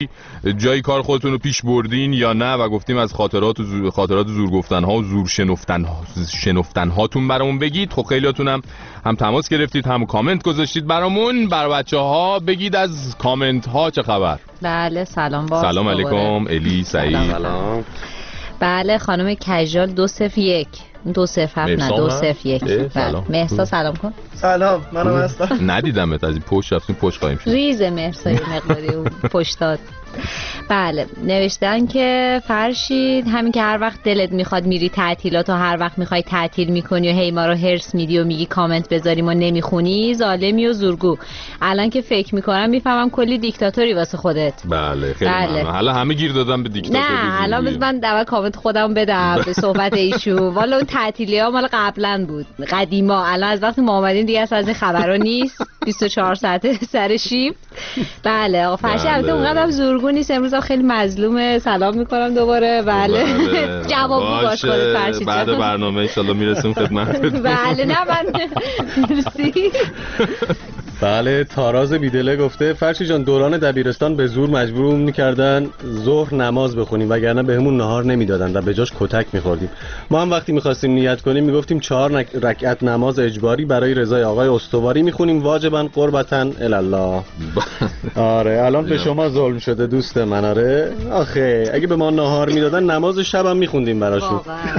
جایی کار خودتون رو پیش بردین یا نه و گفتیم از خاطرات زور گفتن‌ها و زور شنفتن‌هاتون برامون بگید. خب خیلیاتون هم تماس گرفتید هم کامنت گذاشتید برامون. برای بچه‌ها بگید از کامنت‌ها چه خبر. بله سلام سلام علیکم. الی سعید سلام. بله خانم کژال 201 207 نه 201. بله مهسا سلام کن. سلام منم هستم. ندیدمت از این پشت رفتیم پشت قایم شد. ریز مهسا مقداری اون پشتات. بله نوشتن که فرشید همین که هر وقت دلت میخواد میری تعطیلات و هر وقت میخوای تعطیل میکنی و هی ما رو هرس میدی و میگی کامنت بذاریم و نمیخونی، ظالمی و زورگو. الان که فکر میکنم میفهمم کلی دیکتاتوری واسه خودت. بله خیلی ممنون. حالا همه گیر دادن به دیکتاتوری. نه الان بس من اول کامنت خودم بدم به صحبت ایشون. والا اون تعطیلی‌ها مال قبلا بود، قدیما. الان از وقتی ما اومدیم دیگه از این خبرا نیست. 24 ساعته سر شیفت. بله آقا فرشید البته اونقدر زورگو نیست، امروز هم خیلی مظلومه. سلام میکنم دوباره. بله جوابو باش کنه فرشید بعد برنامه ان شاء الله میرسیم خدمتتون. بله نه من مرسی. بله تاراز بیدله گفته فرشید جان دوران دبیرستان به زور مجبورمون میکردن ظهر نماز بخونیم وگرنه بهمون نهار نمیدادن و به جاش کتک میخوردیم. ما هم وقتی میخواستیم نیت کنیم میگفتیم 4 رکعت نماز اجباری برای رضای آقای استواری میخونیم واجباً قربتاً الله. آره الان به شما ظلم شده دوست من. آره آخه اگه به ما نهار میدادن نماز شبم میخوندیم براشون.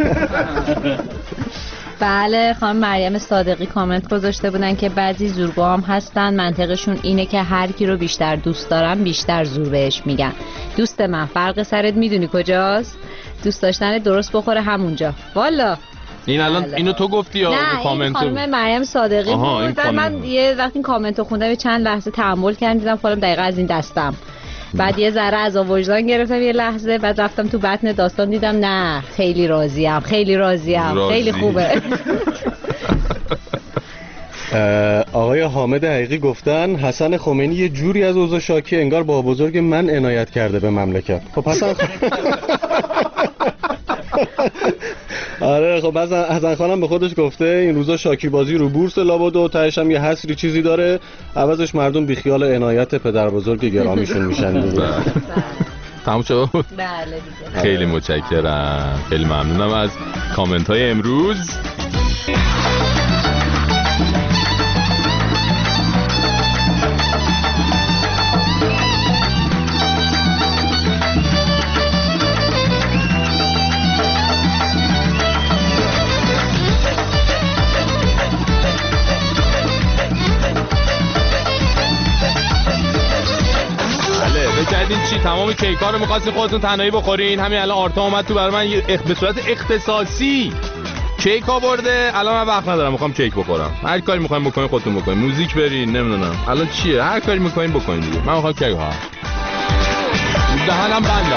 بله خانم مریم صادقی کامنت گذاشته بودن که بعضی زورگوها هم هستن منطقشون اینه که هر کی رو بیشتر دوست دارن بیشتر زور بهش میگن. دوست من فرق سرت میدونی کجاست؟ دوست داشتن درست بخوره همونجا. والا این الان اینو تو گفتی یا کامنتو؟ نه خانم مریم صادقی بود. من یه وقتی کامنتو خوندم چند لحظه تأمل کردم دیدم خودم دقیقاً از این دستم. بعد یه ذره از وجدان گرفتم یه لحظه، بعد رفتم تو بطن داستان دیدم نه خیلی راضیم خیلی خوبه. آقای حامد حقیقی گفتن حسن خمینی یه جوری از اوضاع شاکی انگار با بزرگ من عنایت کرده به مملکت. خب حسن آره خب حسن خانم به خودش گفته این روزا شاکی بازی رو بورس لابد و تهش هم یه حسری چیزی داره، عوضش مردم بیخیال عنایت پدر بزرگ گرامیشون میشن دیگه. تموم شد؟ بله دیگه. خیلی متشکرم، خیلی ممنونم از کامنت های امروز. بگردین چی تمام کیکا رو می‌خواستین خودتون تنهایی بخورین. همین الان آرتا اومد تو برای من به صورت اختصاصی کیک آورده. الان من وقت ندارم میخوام کیک بخورم. هر کاری می‌خواید بکنین خودتون بکنین، موزیک برین نمیدونم الان چیه، هر کاری می‌کنین بکنین دیگه. من می‌خوام کیک ها دهنم بنده.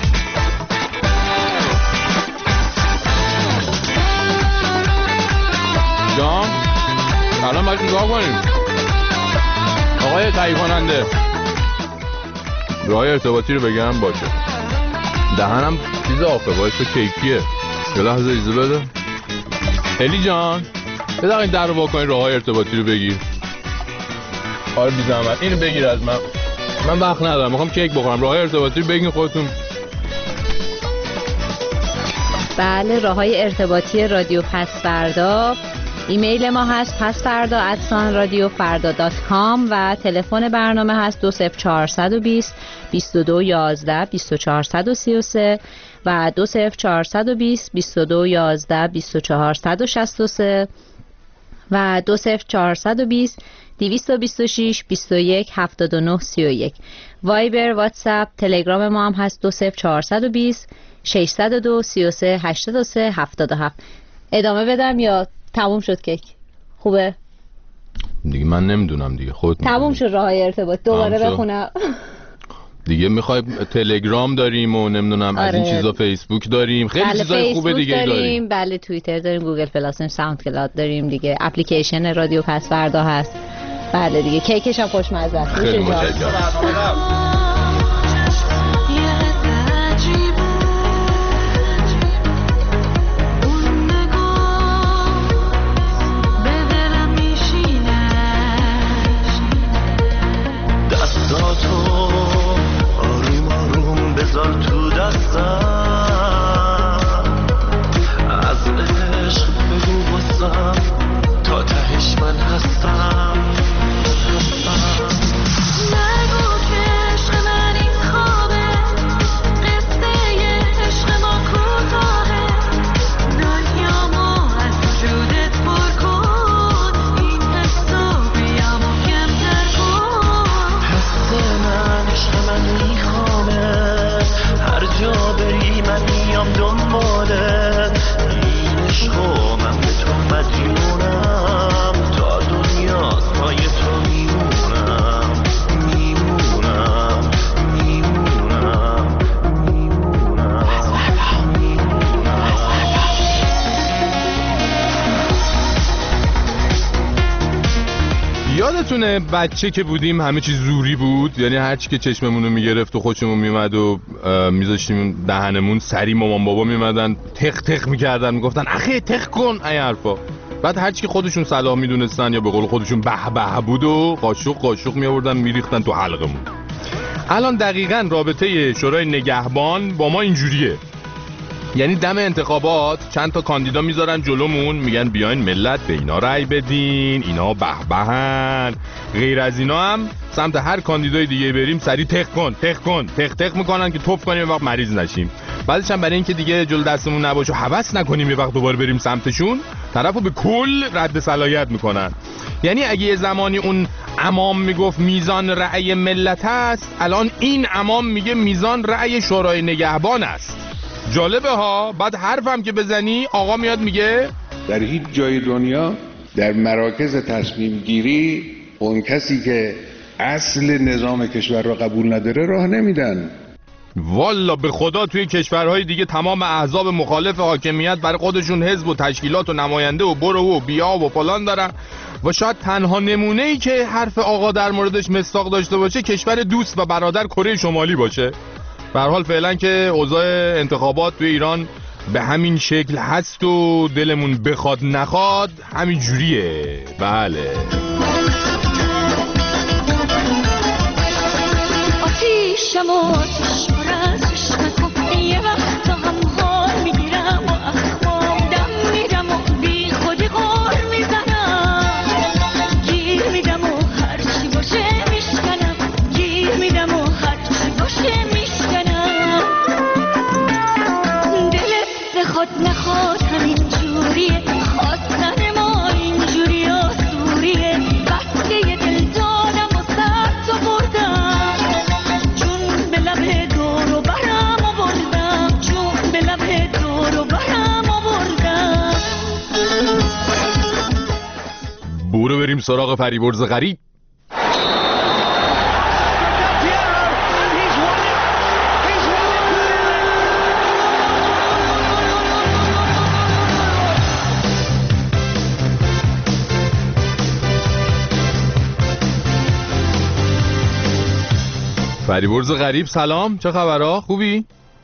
جان الان باید نگاه کنیم آقای تهیه کننده راه ارتباطی رو بگم باشه. دهنم چیز آخه باعث کیکیه. یه لحظه ایزه بده الی جان بده این در رو واکنی راه ارتباطی رو بگیر. آره بی زحمت اینو بگیر از من وقت ندارم میخوام کیک بخورم. راه ارتباطی رو بگین خودتون. بله راههای ارتباطی رادیو پسفردا، ایمیل ما هست pasfarda@radiofarda.com و تلفن برنامه هست 20420 2211 2433 و 20420 2211 2463 و 20420 226 21 79 31. وایبر، واتساپ، تلگرام ما هم هست 20420 602 33 83 77. ادامه بدم یا تموم شد کیک؟ خوبه؟ دیگه من نمیدونم دیگه خودت تموم شد راه ارتباط. دوباره بخونم دیگه. میخوای تلگرام داریم و نمیدونم از این چیزا، فیسبوک داریم، خیلی چیزای خوبه دیگه داریم. بله توییتر داریم، گوگل پلاس، ساوند کلاود داریم دیگه. اپلیکیشن رادیو پسفردا هست. بله دیگه کیکش هم خوشمزه است. خیلی متشکرم. دستاتو آروم یادتونه بچه که بودیم همه چیز زوری بود، یعنی هر چی که چشممون رو میگرفت و خوشمون میومد و میذاشتیم دهنمون، سری مامان بابا میمدن تق تق میکردن، میگفتن اخی تق کن این حرفا. بعد هر چی که خودشون صلاح میدونستن یا به قول خودشون به به بود و قاشق میآوردن میریختن تو حلقمون. الان دقیقاً رابطه شورای نگهبان با ما اینجوریه، یعنی دم انتخابات چند تا کاندیدا میذارن جلومون، میگن بیاین ملت به اینا رأی بدین، اینا به بهن. غیر از اینا هم سمت هر کاندیدای دیگه بریم سری تق میکنن که توف کنیم یه وقت مریض نشیم. بعدش هم برای اینکه دیگه جلو دستمون نباشه و هوس نکنیم یه وقت دوباره بریم سمتشون، طرفو به کل رد صلاحیت میکنن. یعنی اگه یه زمانی اون امام میگفت میزان رأی ملت است، الان این امام میگه میزان رأی شورای نگهبان است. جالبه ها. بعد حرفم که بزنی آقا میاد میگه در هیچ جای دنیا در مراکز تصمیم گیری اون کسی که اصل نظام کشور را قبول نداره راه نمیدن. والا به خدا توی کشورهای دیگه تمام احزاب مخالف حاکمیت برای خودشون حزب و تشکیلات و نماینده و برو و بیا و فلان دارن و شاید تنها نمونه‌ای که حرف آقا در موردش مصداق داشته باشه کشور دوست و برادر کره شمالی باشه. به هر حال فعلا که اوضاع انتخابات توی ایران به همین شکل هست و دلمون بخواد نخواد همین جوریه. بله. آتیشم آتیش برازش نکن، یه وقت هم حال میگیرم و اخمام دم میدم و بی خودی غار میزنم، گیر میدم و هرچی باشه میشکنم، گیر میدم و هرچی باشه میشکنم. دلت بخواد نخواد همین جوریه، خواستن ما اینجوری آسوریه، بسته دل دادم و سر تو بردم، جون به لبه دور و برم آوردم، جون به لبه دور و برم آوردم. برو بریم سراغ فریبرز غریب. فریبرز غریب سلام، چه خبرها؟ خوبی؟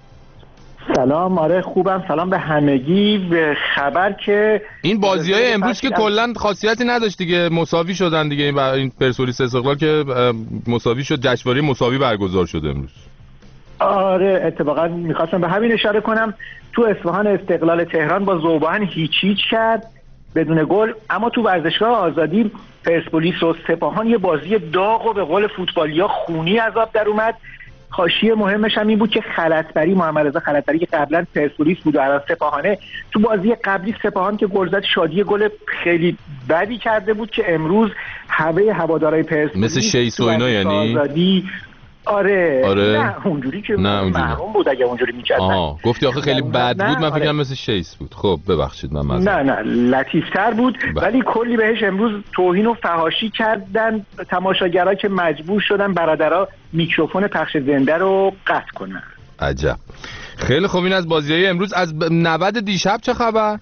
سلام، آره خوبم. سلام به همگی. به خبر که این بازی‌های امروز که کلاً خاصیتی نداشت دیگه، مساوی شدن دیگه. این پرسپولیس استقلال که مساوی شد، جشنواره مساوی برگزار شده امروز. آره اتفاقا میخواستم به همین اشاره کنم. تو اصفهان استقلال تهران با ذوبان هیچ کرد بدون گل، اما تو ورزشگاه آزادی پرسپولیس و سپاهان یه بازی داغ و به قول فوتبالیا خونی از آب در اومد. حاشیه مهمش هم این بود که خلطبری، محمد رضا خلطبری که قبلا پرسپولیس بود و الان سپاهانه، تو بازی قبلی سپاهان که گل زد شادی گل خیلی بدی کرده بود که امروز همه هوادارهای پرسپولیس مثل شیس و اینا یعنی آره نه اونجوری که محروم بود اگه اونجوری می‌کرد. گفتی آخه خیلی بد بود، من فکرم مثل شیس بود. خب ببخشید من معذرت. نه لطیف‌تر بود ولی کلی بهش امروز توهین و فحاشی کردن تماشاگرها که مجبور شدن برادرها میکروفون پخش زنده رو قطع کنن. عجب. خیلی خوب. این از بازی‌های امروز. از 90 دیشب چه خبر؟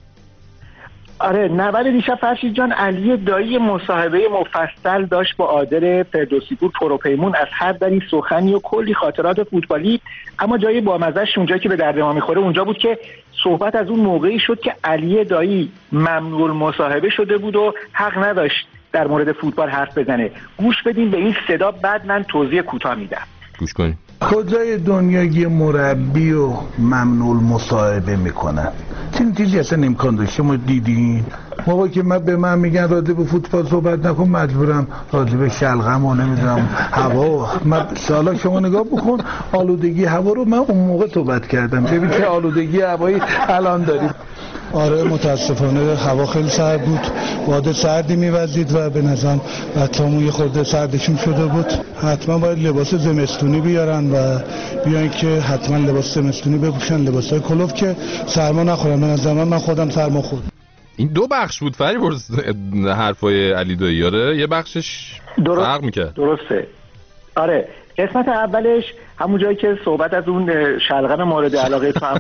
آره 90 دیشب فرشید جان، علی دایی مصاحبه مفصل داشت با عادل فردوسی پور پروپیمون، از هر دری سخنی و کلی خاطرات فوتبالی. اما جای بامزه‌اش اونجایی که به درد ما میخوره اونجا بود که صحبت از اون موقعی شد که علی دایی ممنوع المصاحبه شده بود و حق نداشت در مورد فوتبال حرف بزنه. گوش بدین به این صدا، بعد من توضیح کوتاه میدم. گوش کنید. کجای دنیا یه مربی و ممنوع مصاحبه میکنن؟ چیزی اصلا امکان داشت؟ شما دیدین؟ موقعی که به من میگن راجع به فوتبال صحبت نکن، مجبورم راجع به شلغم و نمیدونم هوا. من سالا شما نگاه بکن آلودگی هوا رو، من اون موقع صحبت کردم. ببین چه آلودگی هوایی الان داریم. آره متاسفانه هوا خیلی سرد بود، باد سردی میوزید و به نظرم بچه‌مون یه خورده سردشون شده بود. حتما باید لباس زمستونی بیارن و بیان که حتما لباس زمستونی بپوشن، لباسای کلوف که سرما نخورن. به نظر من خودم سرما خوردم. این دو بخش بود فریبرز حرفای علی دایی. آره یه بخشش فرق میکرد. درسته. آره قسمت اولش همون جایی که صحبت از اون شلغم مورد علاقه تو هم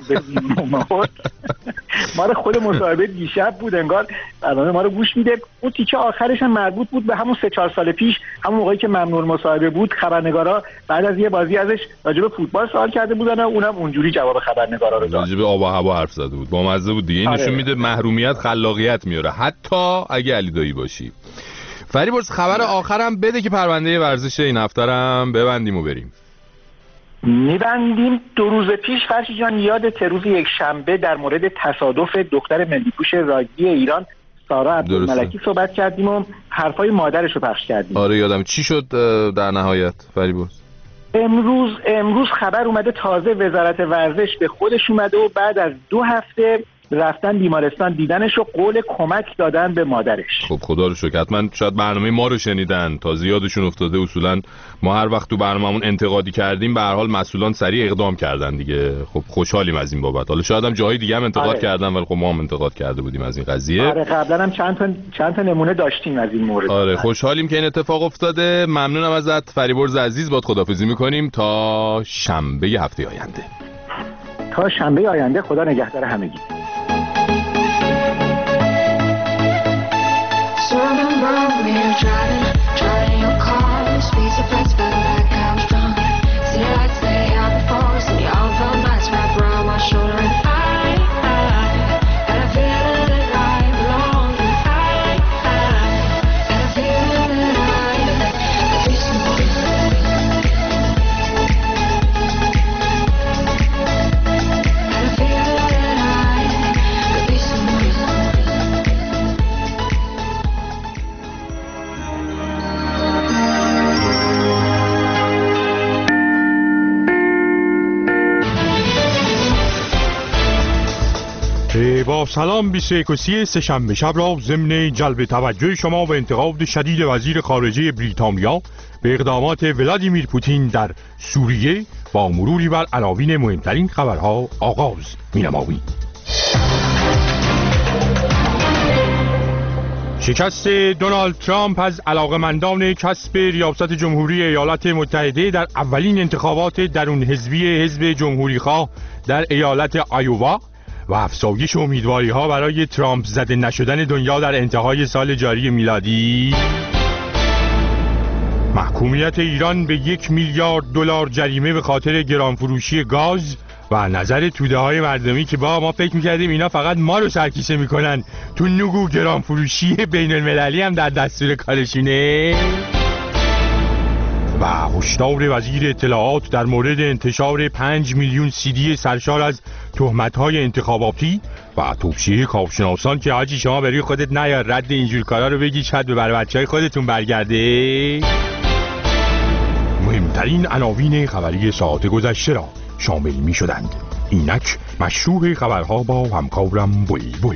ما رو خود مصاحبه دیشب بود، انگار برنامه ما رو گوش میده. اون تیکه آخرش هم مربوط بود به همون 3-4 سال پیش، همون موقعی که ممنون مصاحبه بود. خبرنگارا بعد از یه بازی ازش راجع به فوتبال سوال کرده بودن و اونم اونجوری جواب خبرنگارا رو داد. راجع به آب و هوا حرف زده بود، با مزه بود دیگه. این نشون میده محرومیت خلاقیت میاره، حتی اگه علی دایی باشی. فریبرز خبر آخرم بده که پرونده ورزش این هفته هم ببندیم و بریم. میبندیم. 2 روز پیش فرشی جان یادت روز یک شنبه در مورد تصادف دختر ملی‌پوش راگبی ایران سارا عبدالملکی صحبت کردیم و حرفای مادرش رو پخش کردیم. آره یادم. چی شد در نهایت فریبرز؟ امروز خبر اومده تازه وزارت ورزش به خودش اومده و بعد از 2 هفته رفتن بیمارستان دیدنش و قول کمک دادن به مادرش. خب خدا رو شکر. حتما شاید برنامه ما رو شنیدن تا زیادشون افتاده. اصولا ما هر وقت تو برنامه‌مون انتقادی کردیم به هر حال مسئولان سریع اقدام کردن دیگه. خب خوشحالیم از این بابت. حالا شاید هم جای دیگه هم انتقاد کردن ولی خب ما هم انتقاد کرده بودیم از این قضیه. آره قبلا هم چند تا نمونه داشتیم از این مورد. آره خوشحالیم که این اتفاق افتاده. ممنونم ازت فریبرز عزیز. باد خداحافظی می‌کنیم تا شنبه هفته آینده. تا شنبه آینده. خدا نگهدار همگی. Driving your car, speeds the fence, but like I'm strong. See the lights lay out before, see all the lights wrap around my shoulder, and I feel that I belong. And I feel that I feel so good. And I feel that I could be so good. با سلام 21 سه‌شنبه شب را ضمن جلب توجه شما و انتقاد شدید وزیر خارجه بریتانیا به اقدامات ولادیمیر پوتین در سوریه با مروری بر عناوین مهمترین خبرها آغاز می‌نماییم. شکست دونالد ترامپ از علاقه‌مندان کسب ریاست جمهوری ایالات متحده در اولین انتخابات درون حزبی حزب جمهوری‌خواه در ایالت آیووا و افزایش امیدواری‌ها برای ترامپ زده نشدن دنیا در انتهای سال جاری میلادی، محکومیت ایران به 1 میلیارد دلار جریمه به خاطر گرانفروشی گاز و نظر توده‌های مردمی که ما فکر می‌کردیم اینا فقط ما رو سرکیسه می‌کنن، تو نگو گرانفروشی بین المللی هم در دستور کارشونه. و هشدار وزیر اطلاعات در مورد انتشار 5 میلیون CD سرشار از تهمت‌های انتخاباتی و توصیه کارشناسان که حاجی شما بری خودت نیار رد اینجور کارا رو بگی شاید به بچهای خودتون برگرده. مهمترین عناوین خبری ساعت گذشته را شامل می شدند. اینک مشروع خبرها با همکارم بوی.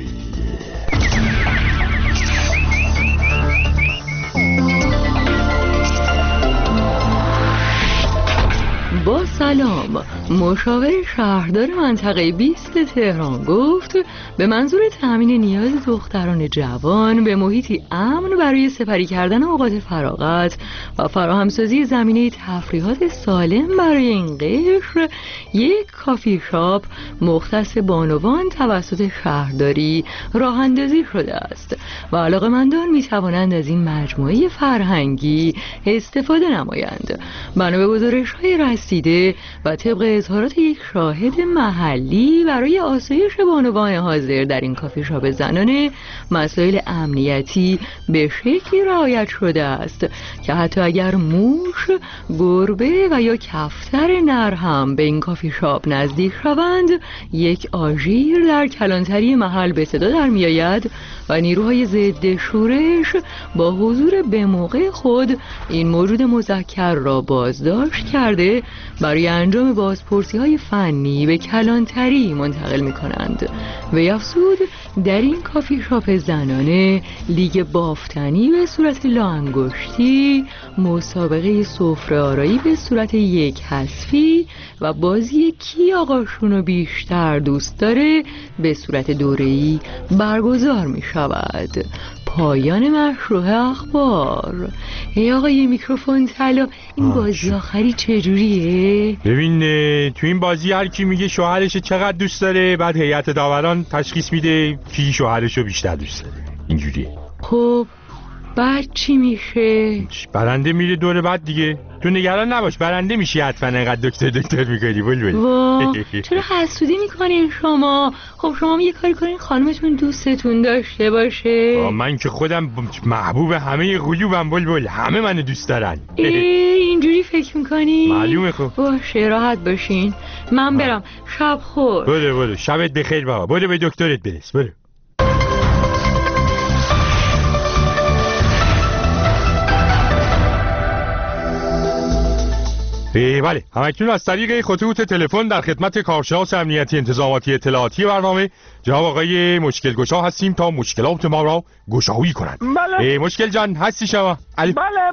با سلام، مشاور شهردار منطقه 20 تهران گفت به منظور تأمین نیاز دختران جوان به محیطی امن برای سپری کردن اوقات فراغت و فراهمسازی زمینه تفریحات سالم برای این قشر یک کافی شاپ مختص بانوان توسط شهرداری راه اندازی شده است و علاقه‌مندان می توانند از این مجموعه فرهنگی استفاده نمایند. بنا به گزارش‌های رسیده و طبق اظهارات یک شاهد محلی برای آسایش بانوان حاضر در این کافی شاپ زنانه مسائل امنیتی به شکلی رعایت شده است که حتی اگر موش، گربه و یا کفتر نر هم به این کافی شاپ نزدیک شوند یک آژیر در کلانتری محل به صدا در می آید و نیروهای ضد شورش با حضور به موقع خود این موجود مذکر را بازداشت کرده برای انجام بازپرسی‌های فنی به کلانتری منتقل می‌کنند. وی افزود در این کافی شاپ زنانه لیگ بافتنی به صورت لاانگشتی، مسابقه سفره آرایی به صورت یک حذفی و بازی کی آقاشونو بیشتر دوست داره به صورت دوره‌ای برگزار می‌شود. پایان مشروع اخبار. ای آقای میکروفون طلا، این بازی آخری چجوریه؟ ببین تو این بازی هر کی میگه شوهرش چقدر دوست داره، بعد هیئت داوران تشخیص میده کی شوهرشو بیشتر دوست داره. اینجوریه. خب بعد چی میشه؟ برنده میره دور بعد دیگه. تو نگران نباش، برنده میشی حتما. انقدر دکتر میکنی بلبل. وا چرا حسودی میکنین شما؟ خب شما یه کاری کنین خانمتون دوستتون داشته باشه. من که خودم محبوب همه قلوبم بلبل، همه منو دوست دارن. اینجوری فکر میکنی؟ معلومه. خب باشه راحت باشین، من برم. شب خور. برو شبت بخیر بابا. برو به دکترت برس. برو. بله، همکنون از طریق خطوط تلفن در خدمت کارشناس امنیتی انتظاماتی اطلاعاتی برنامه جناب آقای مشکل گشا هستیم تا مشکلات ما را گشایی کنند. بله. مشکل جان هستی شما؟ بله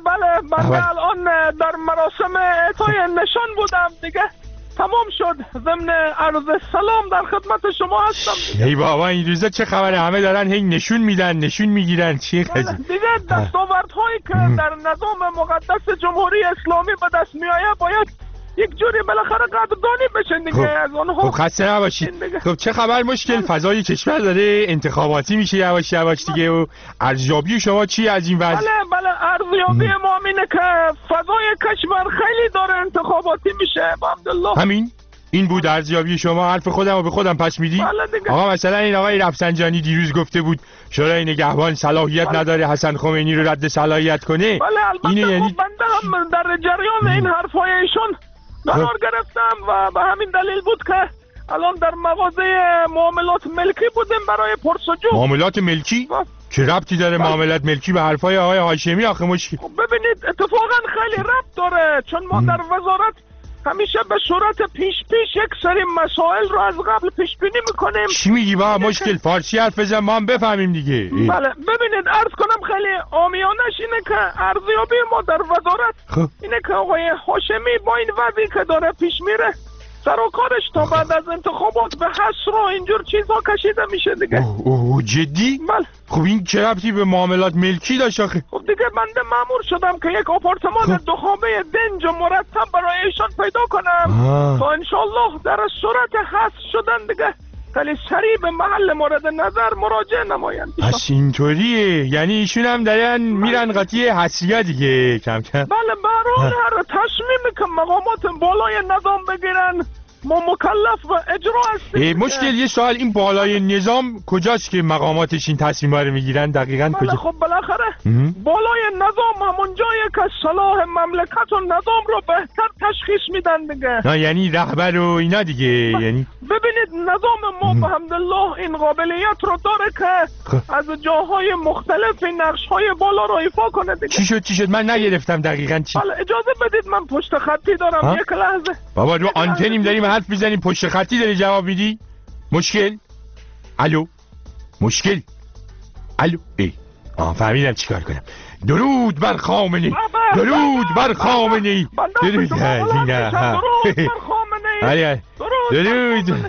من الان در مراسم اعطای نشان بودم دیگه. تمام شد. ضمن عرض سلام در خدمت شما هستم. ای بابا این روزا چه خبره؟ همه دارن هی نشون میدن نشون میگیرن. چی قضیه؟ دیگه دستاوردهایی که در نظام مقدس جمهوری اسلامی به دست میآید باید یک جوری بالاخره قدردانی بشن دیگه از اونها. خب خسته نباشید. خب چه خبر مشکل؟ فضای کشور داره انتخاباتی میشه یواش یواش دیگه و ارزیابی شما چی از این وضع؟ بله ارزیابی ما اینه که فضای کشور خیلی داره انتخاباتی میشه الحمدلله. همین این بود ارزیابی شما؟ حرف خودم رو به خودم پس میدی؟ آقا مثلا این آقای رفسنجانی دیروز گفته بود شورای نگهبان صلاحیت نداره حسن خمینی رو رد صلاحیت کنه. بله البته یعنی... بنده هم در جریان این حرفای ایشون قرار گرفتم و به همین دلیل بود که الان در مغازه معاملات ملکی بودیم برای پرسجو. معاملات ملکی؟ چه ربطی داره معاملات ملکی به حرفای آقای هاشمی آخه مشکل؟ ببینید اتفاقا خیلی ربط داره، چون ما در وزارت همیشه به صورت پیش یک سری مسائل رو از قبل پیش بینی میکنیم. چی میگی با مشکل؟ فارسی حرف بزن ما هم بفهمیم دیگه. بله ببینید عرض کنم خیلی عامیانش اینه که ارزیابی ما در وزارت اینه که آقای هاشمی با این وضعی که داره پیش میره سر و کارش تا بعد از انتخابات به حصر و اینجور چیزها کشیده میشه دیگه. اوه جدی؟ بله. خب این چه ربطی به معاملات ملکی داشت آخه؟ خب دیگه بنده مأمور شدم که یک آپارتمان دو خوابه دنج و مرتب برای ایشان پیدا کنم تا انشالله در صورت حصر شدن دیگه خیلی سریع به محل مورد نظر مراجعه نمایند. پس اینطوریه، یعنی ایشون هم دارن میرن قاطی حصریه دیگه کم کم. بله برای هر تصمیمی که مقامات بالای نظام بگیرن ما مکلف و اجرا هستیم. مشکل یه سوال، این بالای نظام کجاست که مقاماتش این تصمیم‌ها رو میگیرن دقیقاً کجا؟ خب بالاخره بالای نظام همون جاییه که صلاح مملکت و نظام رو بهتر تشخیص میدن دیگه. نه یعنی رهبر و اینا دیگه. یعنی ببینید نظام ما به حمدالله این قابلیت رو داره که از جاهای مختلف نقش‌های بالا رو ایفا کنه دیگه. چی شد من نگرفتم دقیقاً چی؟ بله اجازه بدید من پشت خطی دارم یک لحظه. بابا رو آنتنیم داریم حرف میزنیم پشت خطی داری جواب میدی؟ مشکل؟ الو؟ مشکل؟ الو؟ فهمیدم چیکار کنم. درود بر خامنه‌ای. درود بر خامنه‌ای. درود بر خامنه‌ای. درود.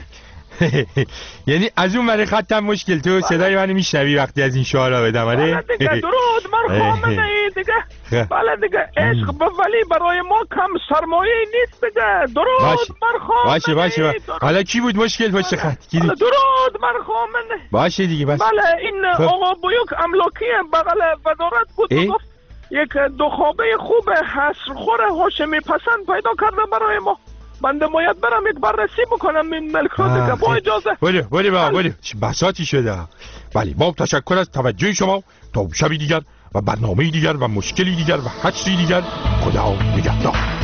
یعنی از اون برای خطم مشکل تو صدای منو میشنوی وقتی از این شعارا بدم؟ آره دیگه درود بر خامنه‌ای دیگه. بله دیگه عشق به ولی برای ما کم سرمایه نیست دیگه. درود بر خامنه‌ای. باشه حالا کی بود مشکل پشت خط؟ درود بر خامنه‌ای. باشه دیگه بس. بله این آقا بویوک املاکی بغل وزارت بود گفت یک دو خوابه خوب حصرخور هاشمی پسند پیدا کرده برای ما. بنده باید برم یک بررسی بکنم این ملک رو دیگه با اجازه. بله بساطی شده. بله با تشکر از توجه شما. تا شبی دیگر و برنامه دیگر و مشکلی دیگر و حدسی دیگر خدا نگهدار.